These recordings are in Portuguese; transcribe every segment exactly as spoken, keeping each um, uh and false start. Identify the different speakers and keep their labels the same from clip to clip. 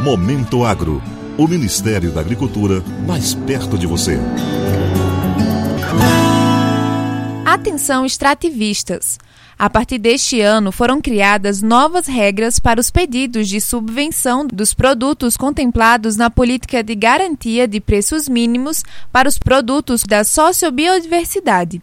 Speaker 1: Momento Agro, o Ministério da Agricultura mais perto de você.
Speaker 2: Atenção extrativistas! A partir deste ano, foram criadas novas regras para os pedidos de subvenção dos produtos contemplados na política de garantia de preços mínimos para os produtos da sociobiodiversidade.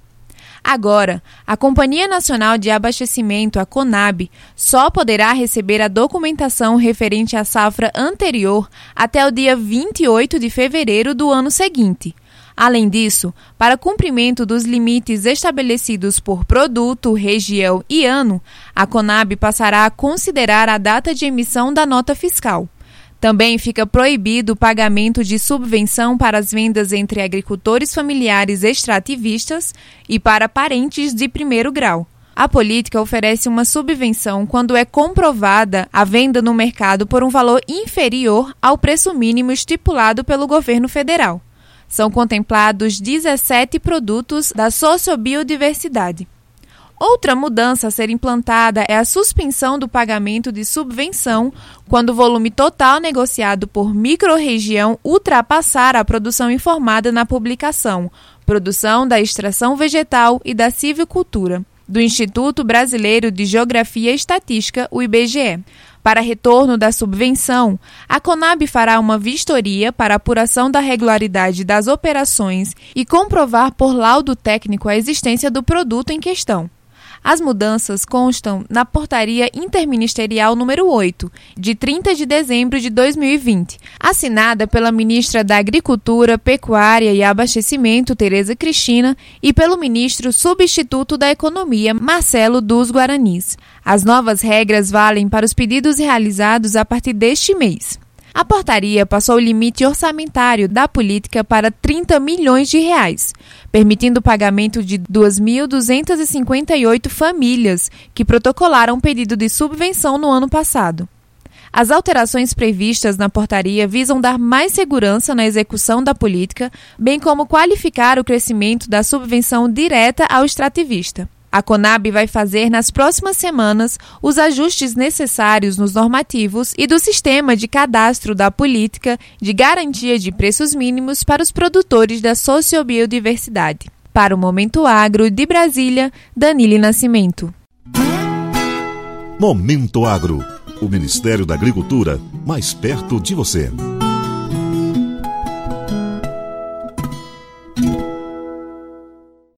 Speaker 2: Agora, a Companhia Nacional de Abastecimento, a CONAB, só poderá receber a documentação referente à safra anterior até o dia vinte e oito de fevereiro do ano seguinte. Além disso, para cumprimento dos limites estabelecidos por produto, região e ano, a CONAB passará a considerar a data de emissão da nota fiscal. Também fica proibido o pagamento de subvenção para as vendas entre agricultores familiares extrativistas e para parentes de primeiro grau. A política oferece uma subvenção quando é comprovada a venda no mercado por um valor inferior ao preço mínimo estipulado pelo governo federal. São contemplados dezessete produtos da sociobiodiversidade. Outra mudança a ser implantada é a suspensão do pagamento de subvenção quando o volume total negociado por microrregião ultrapassar a produção informada na publicação Produção da Extração Vegetal e da Silvicultura, do Instituto Brasileiro de Geografia e Estatística, o I B G E. Para retorno da subvenção, a CONAB fará uma vistoria para apuração da regularidade das operações e comprovar por laudo técnico a existência do produto em questão. As mudanças constam na Portaria Interministerial número oito, de trinta de dezembro de dois mil e vinte, assinada pela ministra da Agricultura, Pecuária e Abastecimento, Tereza Cristina, e pelo ministro substituto da Economia, Marcelo dos Guaranis. As novas regras valem para os pedidos realizados a partir deste mês. A portaria passou o limite orçamentário da política para trinta milhões de reais, permitindo o pagamento de duas mil duzentas e cinquenta e oito famílias que protocolaram pedido de subvenção no ano passado. As alterações previstas na portaria visam dar mais segurança na execução da política, bem como qualificar o crescimento da subvenção direta ao extrativista. A CONAB vai fazer nas próximas semanas os ajustes necessários nos normativos e do sistema de cadastro da política de garantia de preços mínimos para os produtores da sociobiodiversidade. Para o Momento Agro de Brasília, Danile Nascimento.
Speaker 1: Momento Agro, o Ministério da Agricultura mais perto de você.